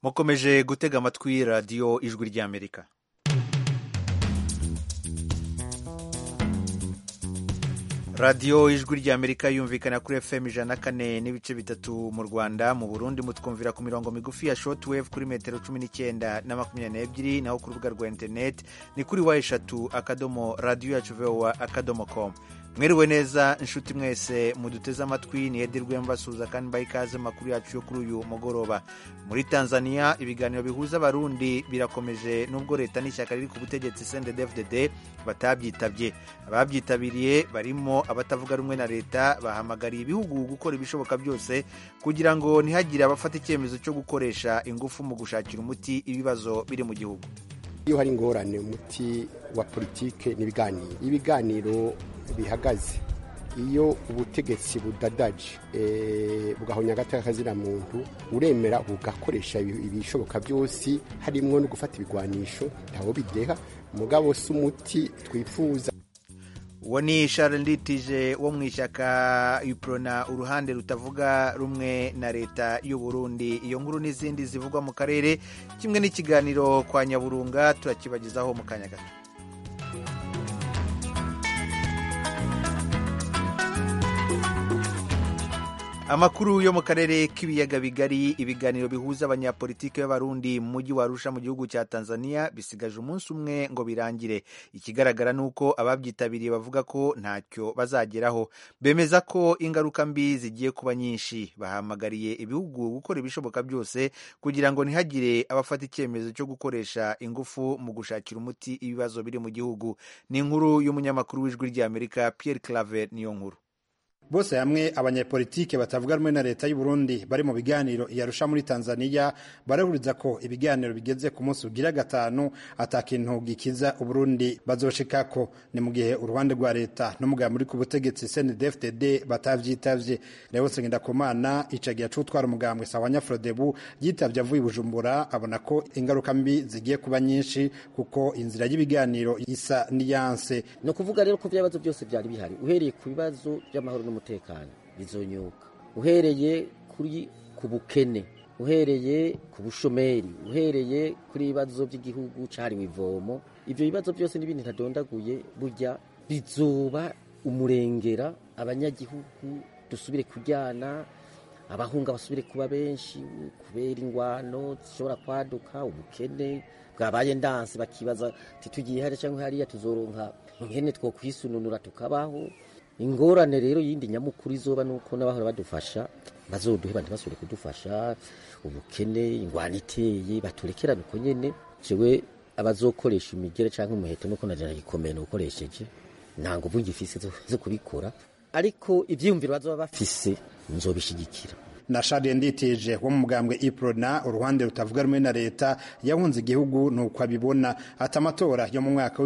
mukomeje gutega amatwi radiyo ijwi ry'Amerika. radiyo ijwi ry'Amerika yumvikana kuri FM 104.3 mu Rwanda. Mu Burundi mutwumvira ku mirongo migufi ya shortwave kuri metero 19 na 22, naho ku rubuga rwa internet ni kuri wa3.radio.com. Mwiriwe neza inshuti mwese muduteze amatwi, ni Edi Rwembasuza kandi mbaye ikaze makuru yacu yo kuri uyu mugoroba. Muri Tanzania ibiganiro bihuza abarundi birakomeje nubwo leta n'ishyaka riri ku butegetsi CNDD-FDD batabyitabye. Ababyitabiriye barimo abatavuga rumwe na leta bahamagariye ibihugu gukora ibishoboka byose kugira ngo ntihagire abafata icyemezo cyo gukoresha ingufu mu gushakira umuti ibibazo biri mu gihugu. Iyo hari ingorane umuti wa politike n'ibiganiro bihagaze, iyo ubutegetsi budadaje bugahonya agateka kazina muntu uremera bugakoresha ibishoboka byose harimo no gufata ibigwanisho ntaho bideha mugabo si umuti twifuza. Uwo ni Charles Nditije wo mu ishyaka UPRONA, uruhande rutavuga rumwe na leta y'u Burundi. Iyo nkuru n'izindi zivugwa mu karere kimwe n'ikiganiro kwa Nyaburunga turakibagizaho mu kanya gato. Amakuru yo mu karere k'ibiyaga bigari. Ibiganiro bihuza abanyapolitike b'abarundi mu mujyi wa Arusha mu gihugu cya Tanzania bisigaje umunsi umwe ngo birangire. Ikigaragara nuko ababyitabiriye bavuga ko ntacyo bazageraho, bemeza ko ingaruka mbi zigiye kuba nyinshi. Bahamagariye ibihugu gukora ibishoboka byose kugira ngo ntihagire abafata icyemezo cyo gukoresha ingufu mu gushakira umuti ibibazo biri mu gihugu. Ni inkuru y'umunyamakuru w'ijwi ry'Amerika Pierre Claver niyo nkuru. Bose hamwe abanyepolitike batavuga rumwe na leta y'u Burundi bari mu biganiro yarusha muri Tanzania barahuriza ko ibiganiro bigeze ku munsi ugira 5 atakintu gikiza Uburundi bazoshikako. Ni mu gihe uruhande rwa leta n'umugambi muri ku butegetsi CNDD-FDD batavyitavye. Leonce Ngendakumana icagiye cutwara umugambwe Sawanya Frodebu yitavye avuye i Bujumbura, abona ko ingaruka mbi zigiye kuba nyinshi kuko inzira y'ibiganiro isa niyanse. No kuvuga rero ko byabazo byose byari bihari, uhereye ku bibazo by'amahoro n'umutekano bizonyuka, uhereye kuri ku bukene, uhereye ku bushomeri, uhereye kuri ibibazo by'igihugu cahariwe ivomo. Ivyo bibazo byose n'ibindi ntadondaguye burya bizoba umurengera. Abanyagihugu dusubire kujyana, abahunga basubire kuba benshi kubera ingwano zishobora kwaduka, ubukene bwabaye ndanse bakibaza titugiye hari cyangwa hariya tuzoronka nkene two kwisununura tukabaho. Ingorane rero yindi nyamukuru izoba nuko n'abahora badufasha bazoduhe bandi basubire kudufasha. Ubukene, ingwano iteye baturekerana uko nyene. Jewe abazokoresha imigere cyangwa umuheto nuko najana gikomeye ukoresheje ntango bungifise zo kubikora, ariko ivyiyumviro bazoba bafise nzobishigikira. Na Charles Nditije wo mu mugambwe UPRONA, uruhande rutavuga rumwe na leta, yahunze igihugu nuko abibona. Ati amatora yo mu mwaka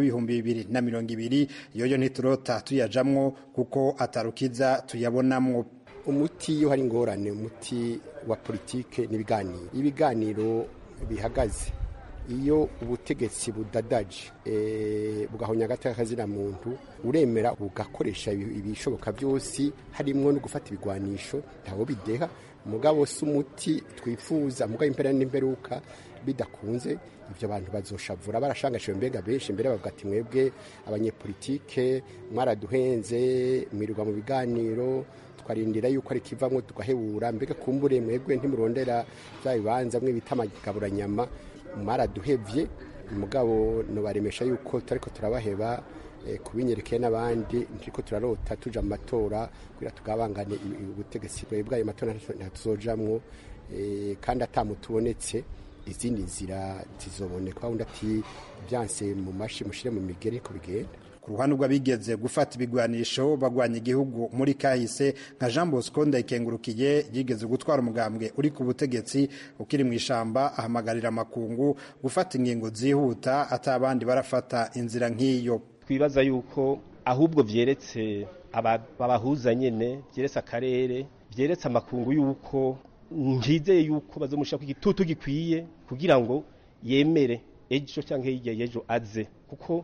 w'2020 yoyo ntiturota tuyajamwo kuko atarukiza tuyabonamwo. Umuti iyo hari ingorane umuti wa politike n'ibiganiro bihagaze, iyo ubutegetsi budadaje bugahonya agateka kazina muntu uremera bugakoresha ibishoboka byose harimo no gufata ibigwanisho ntaho bideha mugabo si umuti twifuza. Mugabo impera n'imperuka bidakunze ivyo abantu bazoshavura barashangashije mbega benshi imbere bavuga ati mwebwe abanyepolitike mwaraduhenze mwirirwa mu biganiro twarindira yuko ari kivamwe tugahebura, mbega kumbure mwebwe ntimurondera bya bibanza mwe bita amagaburanyama mwaraduhevye. Mugabo no baremesha yuko tariko turabaheba kubinyerekeye n'abandi ntiko turarota tuja mu matora kugira tugabangane ubutegetsi bwayo matora natuzojamwo kandi atamutubonetse izindi nzira zizoboneka. Undi ati byanse mu mashi mushire mu migere ko bigenda. Ku ruhande rw'abigeze gufata ibigwanisho bagwanya igihugu muri kahise nka Jean Bosco Ndayikengurukiye yigeze gutwara umugambwe uri ku butegetsi ukiri mu ishamba, ahamagarira amakungu gufata ingingo zihuta atabandi barafata inzira nk'iyo. Twibaza yuko ahubwo vyeretse abahuza nyene, vyeretse akarere, vyeretse amakungu yuko njizeye yuko bazomushaka igitutu gikwiye kugira ngo yemere ejo cyangwa hirya y'ejo aze, kuko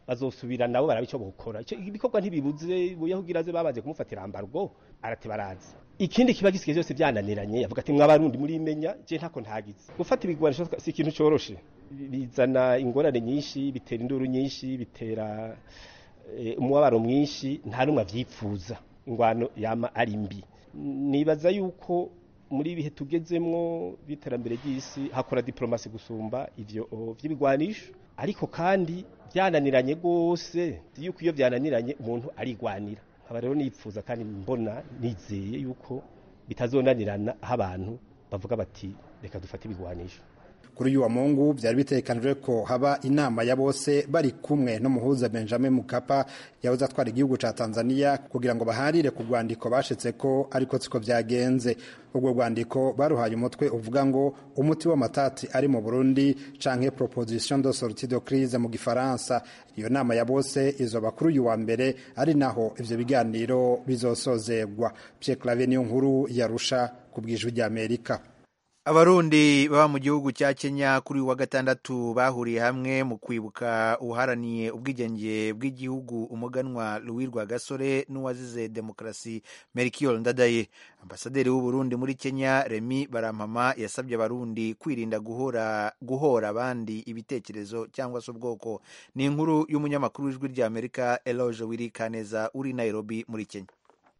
bazosubira nabo baraba ico bokora ibikorwa ntibibuze buyahugiraze babaje kumufatira ambargo arate baraza ikindi kiba gisigaye cyose byananiranye yavuga ati mwabarundi muri imenya je ntako ntagize gufata ibigwanisho si ikintu coroshe bizana ingorane nyinshi bitera induru nyinshi bitera umubabaro mwinshi nta numwe avyipfuza ingwano yama ari mbi nibaza yuko muri bihe tugezemwo biterambere ry'isi hakora diplomasi gusumba ivyo vy'ibigwanisho ariko kandi byananiranye gose yuko iyo byananiranye umuntu arigwanira aba rero nipfuza kandi mbona nizeye yuko bitazonanirana aho abantu bavuga bati reka dufate ibigwanisho kuri uyu wa Mungu byari bitekanijwe ko haba inama ya bose bari kumwe no muhuza Benjamin Mkapa yahoze atwara igihugu ca Tanzania kugira ngo baharire ku rwandiko bashitse ko ariko siko byagenze ubwo rwandiko baruhaye umutwe uvuga ngo umuti w'amatati ari mu Burundi canke proposition de sortie de crise mu gifaransa iyo nama ya bose izoba kuri uyu wa mbere ari naho ivyo biganiro bizosozegwa Pierre Claver niyo nkuru yarusha kubwijwe rya Amerika. Abarundi baba mu gihugu cya Kenya kuri wa gatandatu bahuriye hamwe mu kwibuka uharaniye ubwigenge bw'igihugu umuganwa Louis Rwagasore n'uwazize demokrasi Melchior Ndadaye. Ambasaderi w'u Burundi muri Kenya Remy Barampama yasabye abarundi kwirinda guhora abandi ibitekerezo cyangwa se ubwoko. Ni inkuru y'umunyamakuru w'ijwi rya Amerika Eloge Wirikaneza uri Nairobi muri Kenya.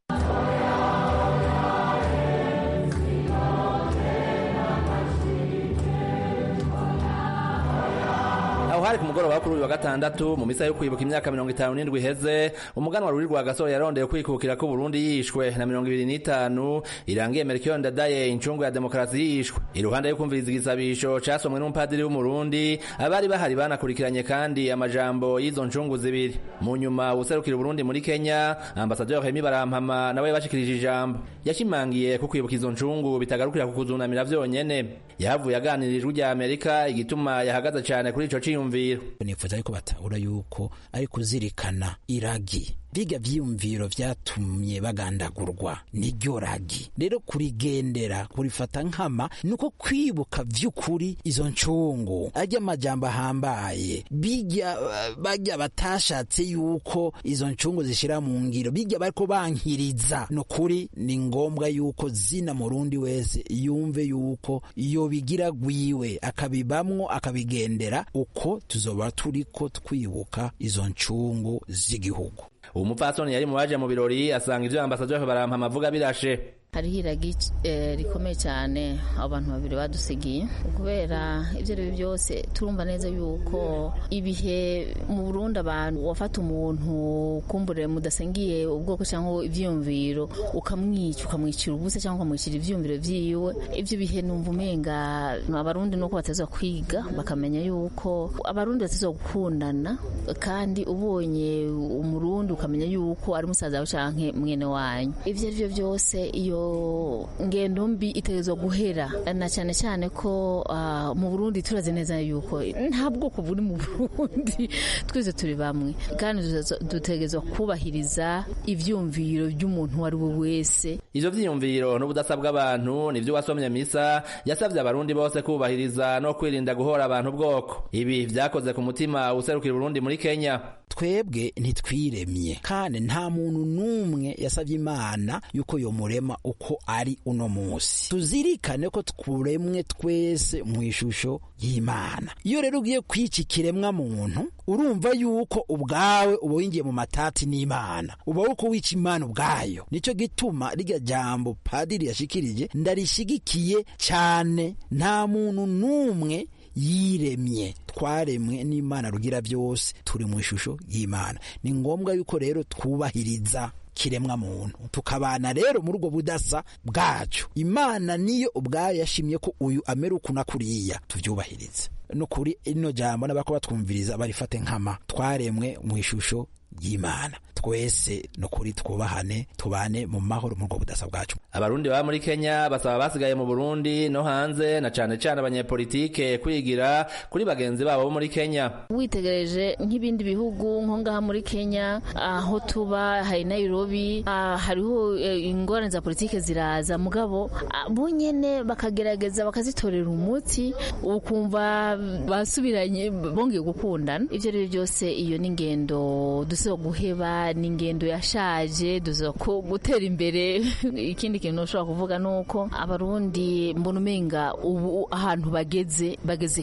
Hari ku mugoroba kuri uyu wa gatandatu mu misa yo kwibuka imyaka 57 iheze umuganwa Louis Rwagasore yarondeye kwikukira ko Burundi yishwe na 25 irangiye Melchior Ndadaye incungu ya demokrasi yishwe iruhande yo kumviriza igisabisho casomwe n'umupadiri w'umurundi abari bahari banakurikiranye kandi amajambo y'izo ncungu zibiri mu nyuma userukira Burundi muri Kenya ambasaderi Remy Barampama nawe bashikirije ijambo yashimangiye ko kwibuka izo ncungu bitagarukira ku kuzunamira vyonyene yahavuye aganirijwe rya Amerika igituma yahagaze cyane kuri ico ciyumviro nifuza yuko batahura yuko ari kuzirikana iragi biga vyiyumviro vyatumye bagandagurwa niryo ragi rero kurigendera kurifata nkama nuko kwibuka vy'ukuri izo ncungu ajya amajambo ahambaye bajya batashatse yuko izo ncungu zishira mu ngiro bijya bariko bankiriza no kuri ni ngombwa yuko zina murundi wese yumve yuko iyo bigira gwiwe akabibamwo akabigendera uko tuzoba turiko twibuka izo ncungu z'igihugu. Umupfasoni yari muwaje mu birori asanga ivyo ambasaderi Barampama avuga birashe hari hiragi rikomeye cyane abantu babiri badusigiye kubera ivyo rero byose turumva neza yuko ibihe mu Burundi abantu wafata umuntu kumbure mudasengiye ubwoko cyangwa ivyumviro ukamwicira ubuse cyangwa ukamwicira ivyumviro vyiwe ivyo bihe numva umenga abarundi nuko batazwa kwiga bakamenya yuko abarundi batazwa gukundana kandi ubonye umurundi ukamenya yuko ari musaza wawe canke mwene wanyu ivyo rivyo byose iyo ngendo mbi itegerezwa guhera na cyane cyane ko mu Burundi turazi neza yuko nta bwoko buri mu Burundi twese turi bamwe kandi dutegerezwa kubahiriza ivyumviro by'umuntu wari we wese. Ivyo vyiyumviro n'ubudasabwa abantu nivyo wasomye misa yasavye abarundi bose kubahiriza no kwirinda guhora abantu bwoko ibi vyakoze ku mutima userukira Burundi muri Kenya. Twebwe ntitwiremye kandi nta muntu numwe yasavye Imana yuko yo murema uko ari uno munsi tuzirikane ko twuremwe twese mu ishusho y'Imana. Iyo rero ugiye kwica ikiremwa muntu urumva yuko ubwawe uba wingiye mu matati n'Imana uba uko wica Imana ubwayo. Nico gituma rirya jambo padiri yashikirije ndarishigikiye cyane nta muntu numwe yiremye twaremwe n'Imana rugira byose turi mu ishusho y'Imana. Ni ngombwa yuko rero twubahiriza kiremwa muntu tukabana rero muri ubwo budasa bwacu. Imana niyo ubwayo yashimye ko uyu amera ukuna kuriya tuvyubahirize no kuri ino jambo n'abako batwumviriza barifate nkama twaremwe mu ishusho y'Imana twese no kuri twubahane tubane mu mahoro muri ubwo budasa bwacu. Abarundi baba muri Kenya basaba basigaye mu Burundi no hanze na cane cane abanyepolitike kwigira kuri bagenzi babo bo muri Kenya. Witegereje nk'ibindi bihugu nko ngaha muri Kenya aho tuba hari Nairobi hariho ingorane za politike ziraza mugabo bonyene bakagerageza bakazitorera umuti ukumva basubiranye bongeye gukundana. Ivyo rero byose iyo n'ingendo duso guheba n'ingendo yashaje duzo gutera imbere. Ikindi kintu ushobora kuvuga nuko abarundi mbona umenga ubu ahantu bageze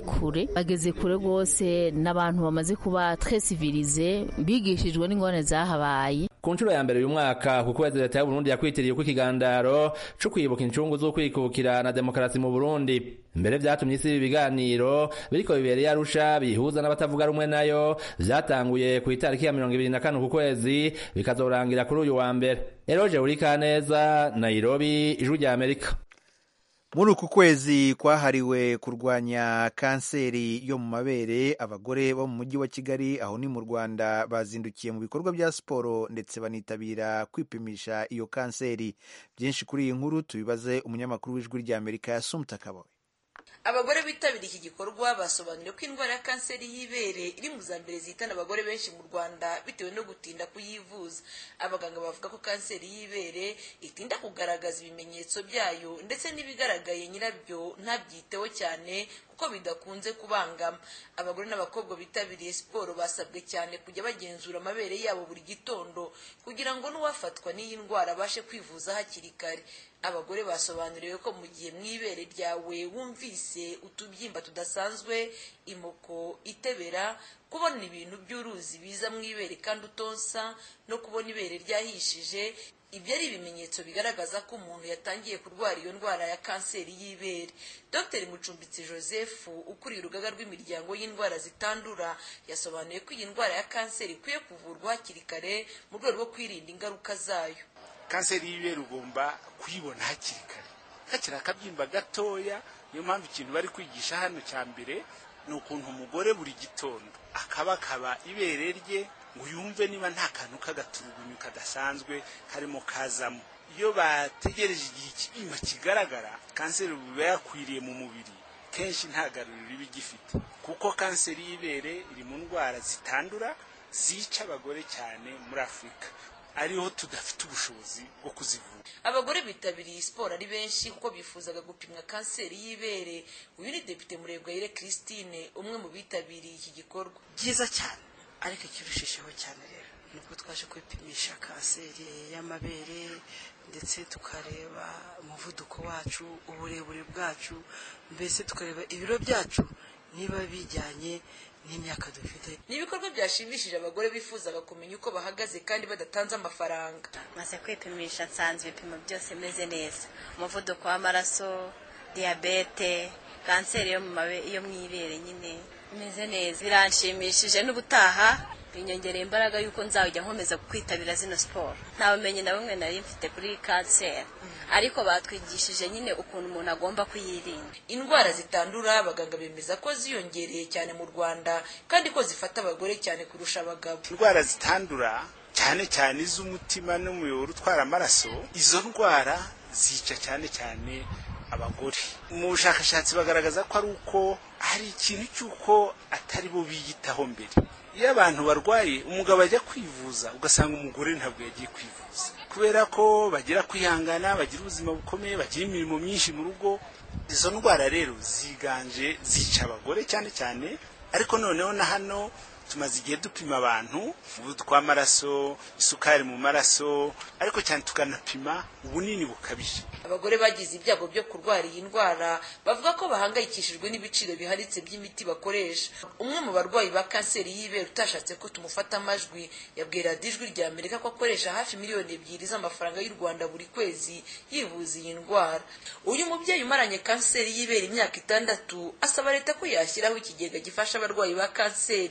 kure rwose n'abantu bamaze kuba très civilisé bigishijwe n'ingorane zahabaye. Ku nshuro ya mbere uyu mwaka ku kwezi leta y'u Burundi yakwitiriye uko ikigandaro cyo kwibuka incungu zo kwikukira na demokarasi mu Burundi. Mbere vyatumye isi ibiganiro biriko bibereye Arusha bihuza n'abatavuga rumwe nayo vyatanguye ku itariki ya 25 ku kwezi bikazorangira kuri uyu wa mbere. Eroje Urikaneza, Nairobi, Ijwi rya Amerika. Muri uku kwezi kwahariwe kurwanya kanseri yo mu mabere, abagore bo mu mujyi wa Kigali aho ni mu Rwanda bazindukiye mu bikorwa bya siporo ndetse banitabira kwipimisha iyo kanseri. Byinshi kuri iyi nkuru tubibaze umunyamakuru w'Ijwi rya Amerika Yasumta Kabowe. Abagore bitabiriye iki gikorwa basobanuriye ko indwara ya kanseri y'ibere iri mu za mbere zihitana abagore benshi mu Rwanda bitewe no gutinda kuyivuza. Abaganga bavuga ko kanseri y'ibere itinda kugaragaza ibimenyetso byayo ndetse n'ibigaragaye nyirabyo ntabyiteho cyane kuko bidakunze kubangama. Abagore n'abakobwa bitabiriye siporo basabwe cyane kujya bagenzura amabere yabo buri gitondo kugira ngo n'uwafatwa n'iyi ndwara abashe kwivuza hakiri kare. Abagore basobanuriwe ko mu gihe mwibere ryawe wumvise utubyimba tudasanzwe, imoko, itebera, kubona ibintu by'uruzi biza mwibere kandi utonsa no kubona ibere ryahishije, ibyo ari ibimenyetso bigaragaza ko umuntu yatangiye kurwara iyo ndwara ya kanseri y'ibere. Dr. Mucumbitsi Joseph ukuriye urugaga rw'imiryango y'indwara zitandura yasobanuye ko iyi ndwara ya kanseri ikwiye kuvurwa hakiri kare mu rwego rwo kwirinda ingaruka zayo. Kanseri y'ibere ugomba kuyibona hakiri kare, hakiri akabyimba gatoya. Niyo mpamvu ikintu bari kwigisha hano cya mbere ni ukuntu umugore buri gitondo akabakaba ibere rye ngo yumve niba nta kantu k'agaturugunyu kadasanzwe karimo kazamo. Iyo bategereje igihe ikibyimba kigaragara, kanseri biba yakwiriye mu mubiri, kenshi nta garuriro iba igifite, kuko kanseri y'ibere iri mu ndwara zitandura zica abagore cyane muri Afurika, ariho tudafite ubushobozi bwo kuzivura. Abagore bitabiriye siporo ari benshi kuko bifuzaga gupimwa kanseri y'ibere. Uyu ni Depite Murebwayire Christine, umwe mu bitabiriye iki gikorwa. Byiza cyane, ariko ikirushijeho cyane rero nuko twaje kwipimisha kanseri y'amabere ndetse tukareba umuvuduko wacu, uburebure bwacu, mbese tukareba ibiro byacu niba bijyanye n'imyaka dufite. Ni ibikorwa byashimishije abagore bifuzaga kumenya uko bahagaze kandi badatanze amafaranga. Maze kwipimisha nsanze ibipimo byose meze neza, umuvuduko w'amaraso, diabete, kanseri yo mwibere nyine meze neza. Biranshimishije n'ubutaha binyongereye imbaraga yuko nzajya nkomeza kwitabira zino siporo. Nta bumenyi na bumwe nari mfite kuri kanseri, ariko batwigishije nyine ukuntu umuntu agomba kuyirinda. Indwara zitandura abaganga bemeza ko ziyongereye cyane mu Rwanda kandi ko zifata abagore cyane kurusha abagabo. Indwara zitandura cyane cyane iz'umutima n'umuyoboro utwara amaraso, izo ndwara zica cyane cyane abagore. Mu bushakashatsi bagaragaza ko ari uko hari ikintu cy'uko atari bo biyitaho mbere. Iyo abantu barwaye, umugabo ajya kwivuza ugasanga umugore ntabwo yagiye kwivuza, kubera ko bagira kwihangana, bagira ubuzima bukomeye, bagira imirimo myinshi mu rugo. Izo ndwara rero ziganje zica abagore cyane cyane, ariko noneho na hano tumaze igihe dupima abantu umuvuduko w'amaraso, isukari mu maraso, ariko cyane tukanapima ubunini bukabije. Abagore bagize ibyago byo kurwara iyi ndwara bavuga ko bahangayikishijwe n'ibiciro biharitse by'imiti bakoresha. Umwe mu barwayi ba kanseri y'ibere utashatse ko tumufata amajwi yabwira Ijwi rya Amerika ko akoresha hafi miliyoni 2 z'amafaranga y'u Rwanda buri kwezi yivuza iyi ndwara. Uyu mubyeyi umaranye kanseri y'ibere imyaka 6 asaba leta ko yashyiraho ikigega gifasha abarwayi ba kanseri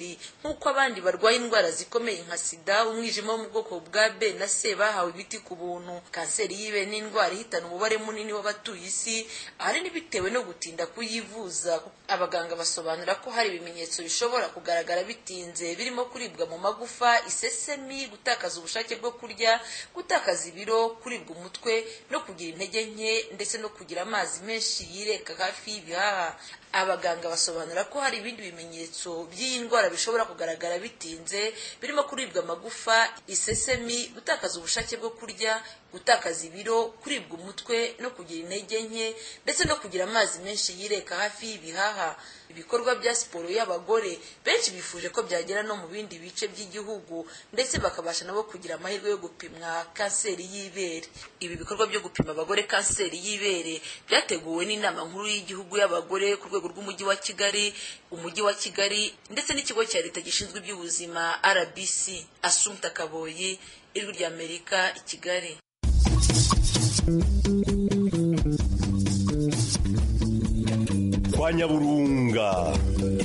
nk'uko abandi barwaye indwara zikomeye nka sida, umwijima wo mu bwoko bwa B na C bahawe imiti ku buntu. Kanseri y'ibere ni indwara ihitana umubare munini w'abatuye isi, ahanini bitewe no gutinda kuyivuza. Abaganga basobanura ko hari ibimenyetso bishobora kugaragara bitinze birimo kuribwa mu magufa, isesemi, gutakaza ubushake bwo kurya, gutakaza ibiro, kuribwa umutwe no kugira intege nke ndetse no kugira amazi menshi yireka hafi y'ibihaha. Abaganga basobanura ko hari ibindi bimenyetso by'iyi ndwara bishobora kugaragara bitinze birimo kuribwa amagufa, isesemi, gutakaza ubushake bwo kurya, gutakaza ibiro, kuribwa umutwe no kugira intege nke ndetse no kugira amazi menshi yireka hafi y'ibihaha. Ibikorwa bya siporo y'abagore benshi bifuje ko byagera no mu bindi bice by'igihugu ndetse bakabasha nabo kugira amahirwe yo gupimwa kanseri y'ibere. Ibi bikorwa byo gupima abagore kanseri y'ibere byateguwe n'inama nkuru y'igihugu y'abagore ku rwego rw'umujyi wa Kigali, umujyi wa Kigali ndetse n'ikigo cya leta gishinzwe iby'ubuzima RBC. Assumpta Kaboyi, Ijwi ry'Amerika, i Kigali. Kwa Nyaburunga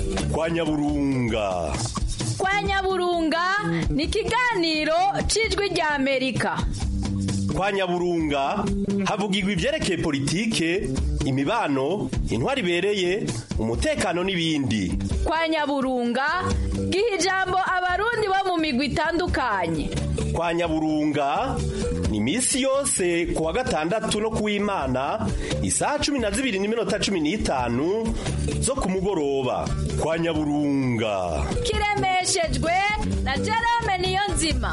ni ikiganiro c'Ijwi ry'Amerika. Kwa Nyaburunga havugirwa ivyerekeye politike, imibano, intwari ibereye, umutekano n'ibindi. Kwa Nyaburunga giha ijambo abarundi bo mu migwi itandukanye. Kwa Nyaburunga ni imisi yose kuwa gatandatu no kuw'Imana isaha 12:15 zo ku mugoroba. Kwa Nyaburunga kiremeshejwe na Jerome Niyonzima.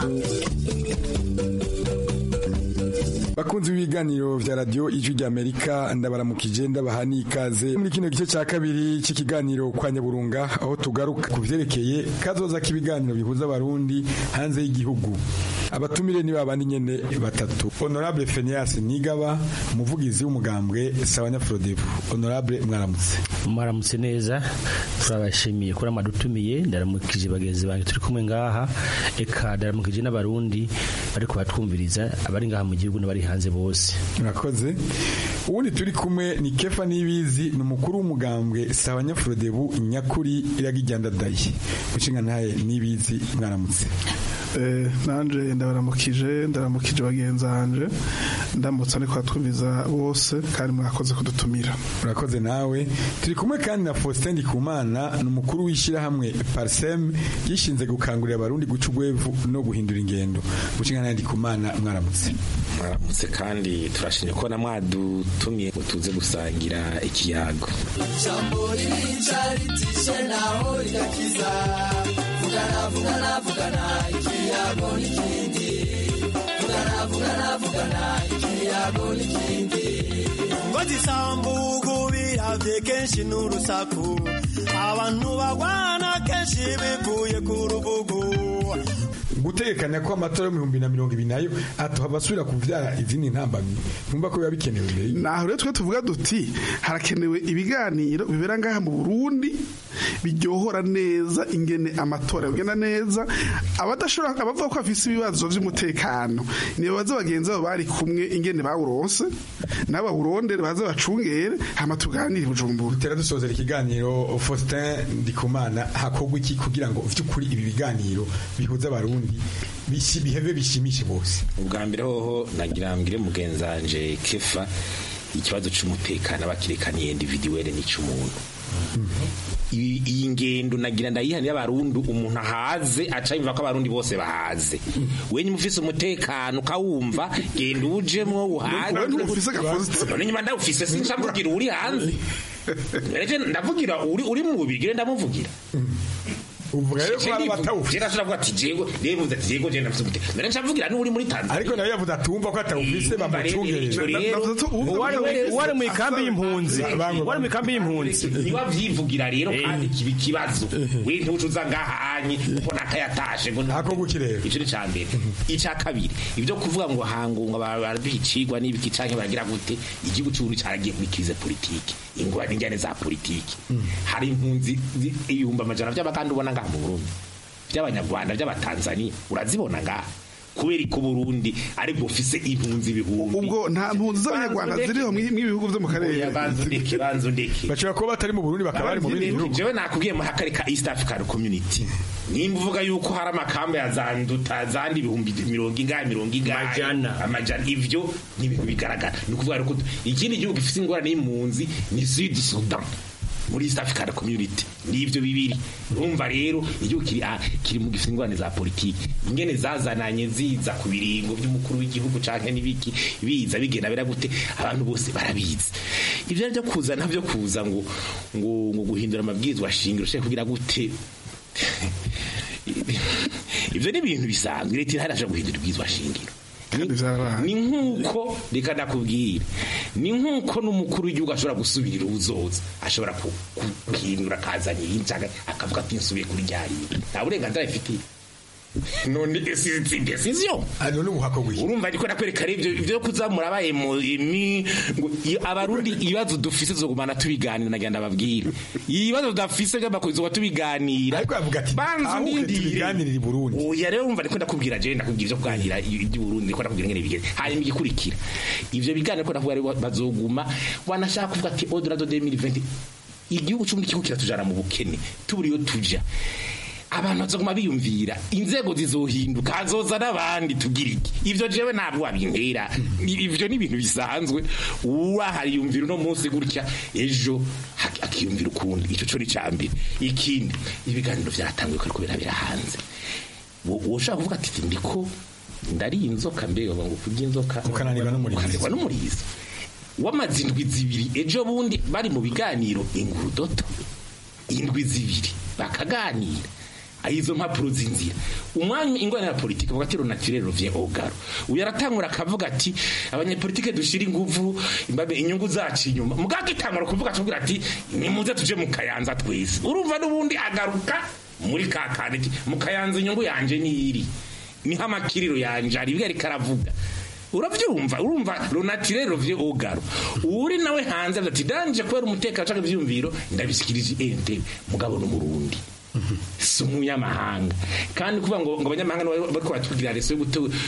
Bakunzi b'ibiganiro vya radio Ijwi ry'Amerika, ndabaramukije ndabahani ikaze muri kino gice ca kabiri c'ikiganiro Kwa Nyaburunga, aho tugaruka ku vyerekeye kazoza k'ibiganiro bihuza abarundi hanze y'igihugu. Abatumire ni babandi nyene batatu: Honorable Phineas Nigaba, umuvugizi w'umugambwe Sawanya Frodebu. Honorable, mwaramutse neza, turabashimiye kuri amadutumiye. Ndaramukije bagenzi banjye turi kumwe ngaha, eka ndaramukije n'abarundi bari kubatwumviriza, abari ngaha mu gihugu n'abari hanze bose. Murakoze. Ubundi turi kumwe ni Kefa Nibizi, n'umukuru w'umugambwe Sawanya Frodebu nyakuri iragijyandadaye. Mushinga ntaye Nibizi, mwaramutse. Nanje ndabaramukije bagenzi banje, ndamutse ariko twumviza bose kandi mwakoze kudutumira. Murakoze nawe. Turi kumwe kandi na Faustin Ndikumana, n'umukuru w'ishyirahamwe Parsem yishinze gukangurira abarundi guca ugwevu no guhindura ingendo. Mushinga ntaye Ndikumana, mwaramutse. Mwaramutse kandi turashimye ko na mwadutumye tuze gusangira ikiyago. Jambo ritishe naho rigakiza, vugana ikiyago n'ikindi, vugana ikiyago n'ikindi. Ngozi sambugu biravye kenshi n'urusaku, abantu bagwana kenshi bivuye ku rubugu. Gutegekanya ko amatora yo 2020 nayo atohabasubira kuvyara izindi ntambamyi, numva ko biba bikenewe mbere. Naho rero twe tuvuga duti harakenewe ibiganiro bibera ngaha mu Burundi biryohora neza ingene amatora yagenda neza. Abadashobora abavuga ko afise ibibazo vy'umutekano niyo baza bagenzi babo bari kumwe ingene bawuronse naba burondere baza bacungere hama tuganire Bujumbura. Tera dusozera ikiganiro. Faustin Ndikumana, hakogwa iki kugira ngo vy'ukuri ibi biganiro bihuza abarundi biheve bishimishe bose? Ubwa mbere hoho nagira mbire mugenzanje Kefa, ikibazo c'umutekano abakirekaniye individuelle n'ic'umuntu. Iyi ngendo nagira ndayihani y'abarundi, umuntu ahaze aca yumva ko abarundi bose bahaze. Wenye mufise umutekano kawumva genda ujemwo uhaze. None nyuma ndawufise sincamvugira uri hanze. Ndavugira uri mu bubigire ndamuvugira. Uvuga rero ko abatawufite. Jera shiravuga ati jego, nebuze ati jego je ndafite umutekano. None ncamvugira n'uri muri Tanzania. Ariko nawe yavuze atumva ko atawufise bamucungere. Wari mu ikambi y'impunzi. Wari mu ikambi y'impunzi. Niba vyivugira rero kandi kibi kibazo. We ntucuza ngaha anyi uko nakayatashe ngo hako gukirero. Ico ni cambere. Ica kabiri, ibyo kuvuga ngo hangunga barabicigwa n'ibiki canke baragira gute, igihugu cy'uru caragiye muri crise politique. Ingwa n'injyane za politique. Hari impunzi ibihumbi amajana by'abakandi ubona ngaha mu Burundi, by'abanyarwanda, by'abatanzania urazibona ngaha. kubera ko Burundi ari bufise impunzi ibihumbi ubwo nta mpunzi z'abanyarwanda ziriho mw'ibihugu byo mu karere banzu ndeke bashobora kuba batari mu Burundi bakaba bari mu bindi bihugu jewe nakubwiye mu hakareka East African Community nimba uvuga yuko hari amakamba ya zanduta zandi ibihumbi 100 amajana ivyo ni ibintu bigaragara ni ukuvuga ko ikindi gihugu gifite ingorane y'impunzi ni Sud Sudan muri East African Community nivyo bibiri urumva rero iyo kiri mu gifite ingorane za politiki ingene zazananye ziza ku biringo by'umukuru w'igihugu canke nibiki biza bigenda biragute abantu bose barabizi ivyo byo kuza navyo kuza ngo guhindura amabwizwa shingiro cyo kugira gute ivyo ni ibintu bisanzwe leta iharaje guhindura ibwizwa shingiro ni nkuko reka nakubwira ni nkuko n'umukuru w'igihugu ashobora gusubirira ubuzoza ashobora guhindura akazanye y'injaga akavuga ati nsubiye kuri ryarira nta burenganzira bifitiye none decision none ubuhako bw'iki urumva ariko nakwereka ivyo kuzamura abaye abarundi ibibazo dufise zo kumana tubiganira nagenda babwira ibibazo dafise by'abakozi tubiganira ariko avuga ati banzu ndiganirira i Burundi oya rero urumva ariko ndakubwira je ndakubwira ivyo kuganira iby'u Burundi ariko ndakubwira ngene bigeze hanyuma igikurikira ivyo biganira ko ndavuga bazoguma wanashaka kuvuga ati au-delà de 2020 igihugu cy'umundi kigo kiratujana mu bukene tuburiyo tuja abantu bazoguma biyumvira inzego zizohinduka hazoza n'abandi tugira iki ivyo jewe ntabwo wabintera ivyo ni ibintu bisanzwe urahari yumvira uno munsi gutya ejo akiyumvira ukundi ico cyo ni cambere ikindi ibiganiro vyatanguye ko birabira hanze woshaka kuvuga ati ndiko ndari inzoka mbega ngo kurya inzoka ukananirwa n'umurizo w'amazindwi zibiri ejo bundi bari mu biganiro ingurudoto indwi zibiri bakaganira izo mpapuro zinzira umwanya ingwana ya politiki bavuga ati naturel revient au garo uyaratangura akavuga ati abanyepolitike dushira inguvu imbabe inyungu zacu inyuma mugaga itangura kuvuga tuvuga ati ni muze tuje mu Kayanza twese urumva n'ubundi agaruka muri kakandi mu Kayanza inyungu yanje niyiri ni hamakiriro yanje ari bigari karavuga uravyumva urumva naturel revient au garo uri nawe hanze ati danje kwera umutekano cyangwa ivyumviro ndabisikirije ente mugabo no Burundi si umunyamahanga kandi kuvuga ngo abanyamahanga bariko batubwira reso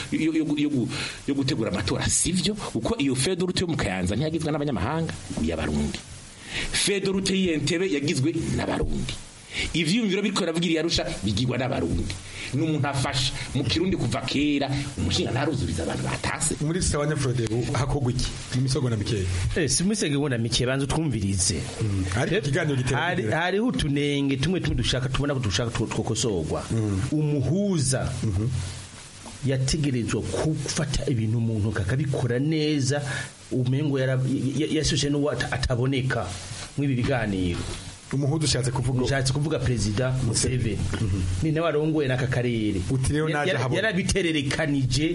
yo gutegura amatora sivyo uko iyo fedorute yo mu Kayanza ntiyagizwe n'abanyamahanga y'abarundi fedorute y'Entebe yagizwe n'abarundi ivyumviro biriko baravugira Arusha bigirwa n'abarundi n'umuntu afasha mu Kirundi kuva kera umushinga ntaruzuriza abantu batase muri Sawanya Frodebu hakogwa iki mu misogo na mikeye si misego na mikeye banzo twumvirize hari ikiganiro giteranye hari utunenge tumwe dushaka tubona ko dushaka twokosorwa umuhuza yategerezwa gufata ibintu umuntu kakabikora neza umengo yasoshe no ataboneka mw'ibi biganiro umuhudu ushatse kuvuga president Museveni ni nawe arongoye n'aka karere yarabitererekanije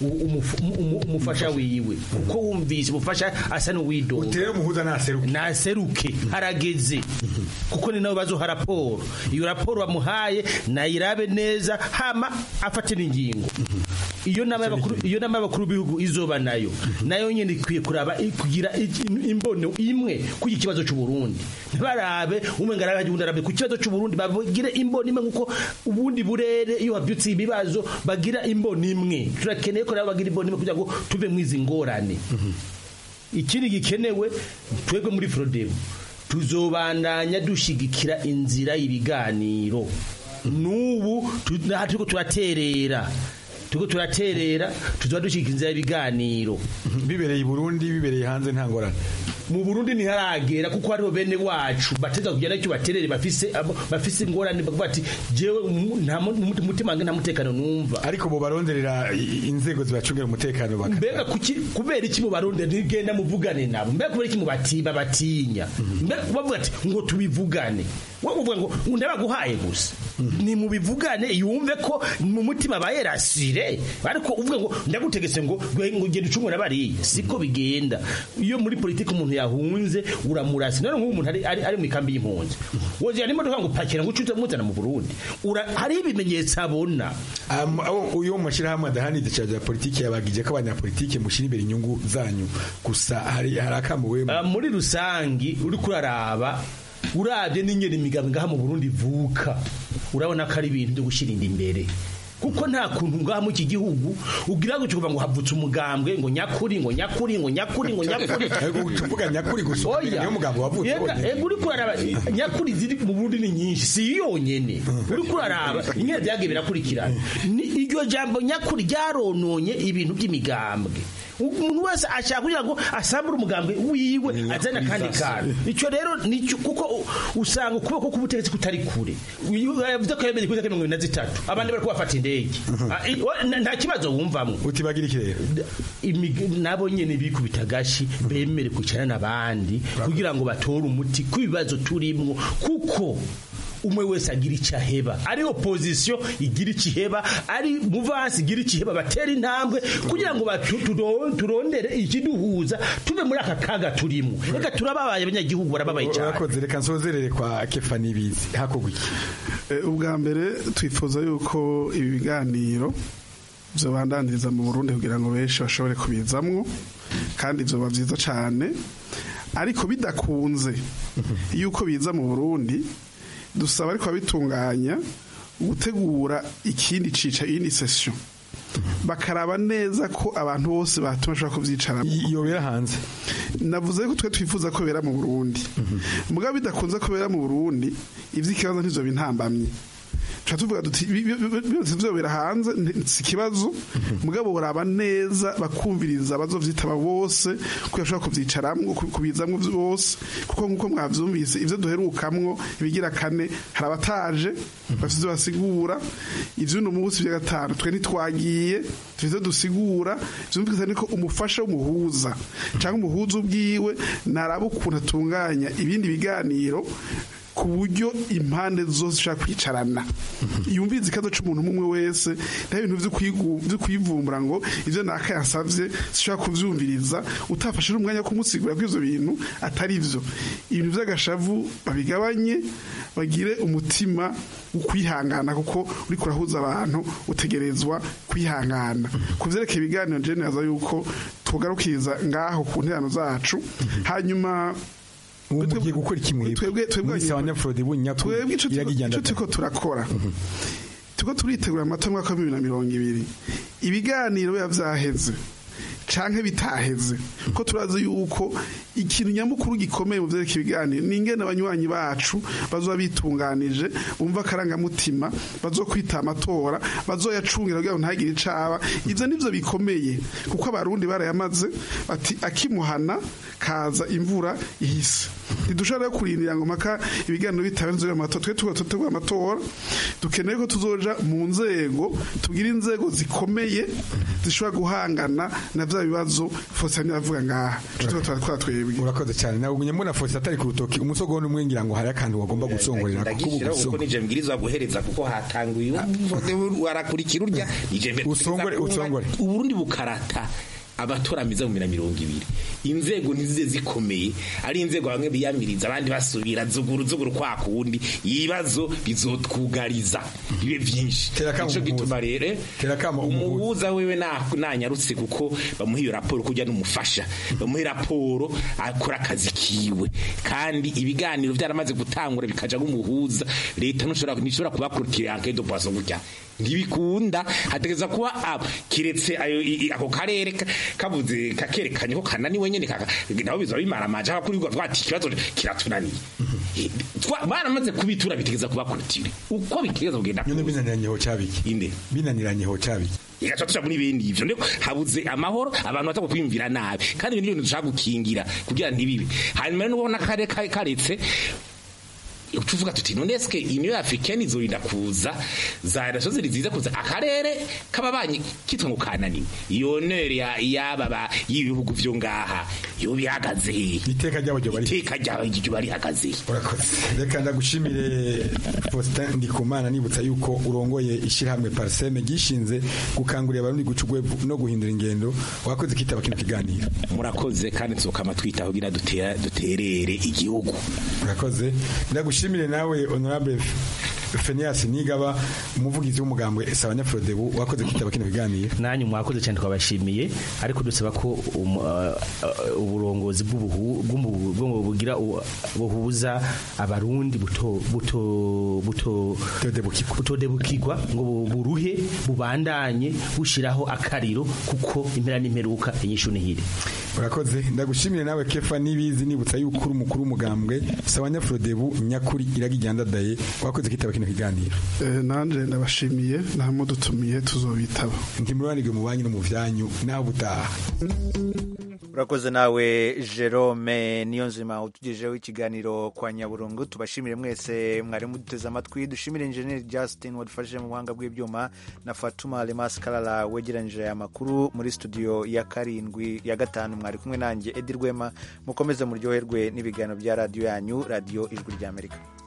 umufasha wiwe uko wumvise umufasha asa n'uwidoga utere umuhuza naseruke harageze kuko ni nawe bazoha raporo iyo raporo bamuhaye nayirabe neza hama afatira ingingo iyo nama y'abakuru b'ibihugu izoba nayo nyine ikwiye kuraba kugira imbono imwe ku kibazo cy'u Burundi ntibarabe umengara y'ubundi ku kibazo cy'u Burundi bagire imboni imwe nkuko ubundi burere iyo habyutse ibibazo bagira imboni imwe turakeneye ko nabo bagira imboni imwe kugira ngo tuve mu izi ngorane ikindi gikenewe twebwe muri Frodebu tuzobandanya dushigikira inzira y'ibiganiro n'ubu turiko turaterera tuzoba dushika inzira y'ibiganiro bibereye i Burundi bibereye hanze nta ngorane mu Burundi ntiharagera kuko hariho bene wacu bateza kugenda icyo baterere bafise ingorane bavuga ati jewe umutima wanjye nta mutekano numva ariko bo baronderera inzego zibacungira umutekano mbega kubera iki mu Barundi ntigenda muvugane nabo mbega kubera iki mu batinya mbega bavuga ati ngo tubivugane wowe uvuga ngo ndabaguhaye gusa ni mu bivugane yumve ko mu mutima bayerasire ariko uvuga ngo ndagutegetse ngo ngende ucungura bariye siko bigenda iyo muri politiki umuntu yahunze uramurasi none nk'ubu umuntu ari mu ikambi y'impunzi woje arimo ngo pakira ngo ucuze muzana mu Burundi hari ibimenyetso abona uyo mashirahamwe adahanije cya politiki yabagije ko abanyapolitiki mushira imbere inyungu zanyu gusa hari akamuwe muri rusangi uri kuraraba urabye n'ingene imigabo ngaha mu Burundi vuka urabona ko ari ibintu byo gushirinda imbere kuko nta kuntu ngaha mu iki gihugu ugira ngo kuva ngo havutse umugambwe ngo nyakuri tuvuga nyakuri gusa niyo mugambwe wavutse uri kuraraba nyakuri ziri mu Burundi ni nyinshi si yonyene uri kuraraba nyine byagiye birakurikirana iryo jambo nyakuri ryarononye ibintu by'imigambwe umuntu wese ashaka kugira ngo asambure umugambwe wiwe azana kandi kantu icyo rero nicyo kuko usanga ukuboko k'ubutegetsi kutari kure yavuze ko yemeye kuri 23 abandi bari kubafata indege nta kibazo wumvamwe utibagira iki rero nabo nyene bikubita gashi bemere kwicara n'abandi kugira ngo batore umuti ku bibazo turimwo kuko umwe wese agira icyaheba ari opposition igira ikiheba ari muvasi igira ikiheba batera intambwe kugira ngo turondere ikiduhuza tuve muri aka kaga turimo reka turababaye abanyagihugu barababaye cyane urakoze reka nsozerere kwa Kefa Nibizi hakoguye ubwa mbere twifuza yuko ibi biganiro byobandaniriza mu Burundi kugira ngo benshi bashobore kubizamwo kandi byoba byiza cyane ariko bidakunze yuko biza mu Burundi dusaba ariko abitunganya gutegura ikindi iyindi session bakaraba neza ko abantu bose bashobora kubyicara yobera hanze navuze ko twe twifuza ko bera mu Burundi mugabo bidakunze ko bera mu Burundi ivy'ikibazo ntizo bintambamye tuvuga duti bizobera hanze si kibazo mugabo uraba neza bakumviriza bazovyitaba bose ko yashobora kuvyicaramwo kubizamwo bose kuko nkuko mwavyumvise ivyo duherukamwo ibigira kane harabataje bafite basigura ivyo no munsi bya gatanu twe nitwagiye twize dusigura vyumvise niko umufasha w'umuhuza cyangwa umuhuza ubwiwe naraba ukuntu atunganya ibindi biganiro ku buryo impande zose ushaka kwicarana yumvize ikazo c'umuntu umwe wese nta bintu vyo kwivumbura ngo ivyo nakayasavye sishaka kuvyumviriza utafashe umwanya wo kumusigura ko ivyo bintu atari vyo ibintu vy'agashavu babigabanye bagire umutima ukwihangana kuko uri kurahuza abantu utegerezwa kwihangana kuvyerekeye ibiganiro je neza yuko tugarukiriza ngaho ku nterano zacu hanyuma mugiye gukora kimwe twebwe tuko turakora tuko turitegura amatora y'umwaka wa 2020 ibiganiro byaheze canke bitaheze ko turazi yuko ikintu nyamukuru gikomeye mu vyerekeye ibiganiro n'ingene abanywanyi bacu bazoba bitunganije bumva karangamutima bazokwita amatora bazoyacungira kugira ngo ntagire icaba ivyo nivyo bikomeye kuko abarundi barayamaze bati akimuhana kaza imvura ihise ntidushobora kurindira ngo maka ibiganiro bitabanze amatora twe tugategura amatora dukeneye ko tuzoja mu nzego tugira inzego zikomeye zishobora guhangana na vya bibazo Fosani avuga ngaha tuba twebwe urakoze cyane nawe ugunye mbona Fosani atari ku rutoki umusogono umwe ngira ngo hari akantu wagomba gusongorera kuko nije mbwirizwa guhereza kuko hatanguye warakurikira urya nije mbere usongore Uburundi bukarata abatoramiza mu 2020 inzego nizize zikomeye ari inzego bamwe biyamiriza abandi basubira zuguru kwa kundi ibibazo bizotwugariza bibe byinshi ico gituma rere umuhuza wewe nanyarutse kuko bamuha iyo raporo kujya n'umufasha bamuha raporo akora akazi kiwe kandi ibiganiro byaramaze gutangura bikaja nk'umuhuza leta nishobora kubakurikira enquête de poisson gutya ntibikunda hategeza kuba kiretse ako karere kabuze kakerekanye ko kananiwe nyene nabo bizaba bimara maje hakurirwa twati kibazo kiratunaniye baramaze kubitura bitegeza kubakurikira uko bitegeza kugenda nyone binaniranyeho cyabiki inde binaniranyeho cyabiki igacaca muri bindi ivyo ndiko habuze amahoro abantu batako kwimvira nabi kandi ibintu dushaka gukingira kugira ntibibi hanyuma n'ubona kare karetse tuvuga tuti none eske Union Africaine izorinda kuza za rasoze riziza kuza akarere kababanyi kitwa ngo kanani iyo nere yababa yibihugu vyo ngaha yo bihagaze iteka ryabo bari hagaze urakoze reka ndagushimire Faustin Ndikumana nibutsa yuko urongoye ishirahamwe Parseme gishinze gukangurira abarundi gucugwe no guhindura ingendo wakoze kitaba kino kiganiro murakoze kandi nzokama twitaho gira duterere igihugu urakoze ndagushimire nawe honorable Phineas Nigaba umuvugizi w'umugambwe Sawanya Frodebu wakoze kwitaba kino biganiro. Nanyu mwakoze cyane twabashimiye ariko dusaba ko uburongozi bugira buhuza abarundi butodebukirwa ngo buruhe bubandanye bushiraho akariro kuko impera n'imperuka inyishu nihire. Urakoze ndagushimire nawe Kefa nibizi nibutsa yuko umukuru w'umugambwe Sawanya Frodebu nyakuri iragijyandadaye wakoze kwitaba kino kiganiro. Nanje ndabashimiye namwe dutumiye tuzobitaba. Ntimuranirwe mu banyu no mu vyanyu naho butaha. Urakoze nawe Jerome Niyonzima utugejeho ikiganiro kwa Nyaburungu. Tubashimire mwese mwari muduteze amatwi. Dushimire Engineer Justin wadufashije mu buhanga bw'ibyuma na Fatuma Lemas Kalala wegeranyije amakuru muri studio ya 5 mwari kumwe nanjye Edi Rwema. Mukomeze muryoherwe n'ibiganiro bya radio yanyu Radio Ijwi ry'Amerika.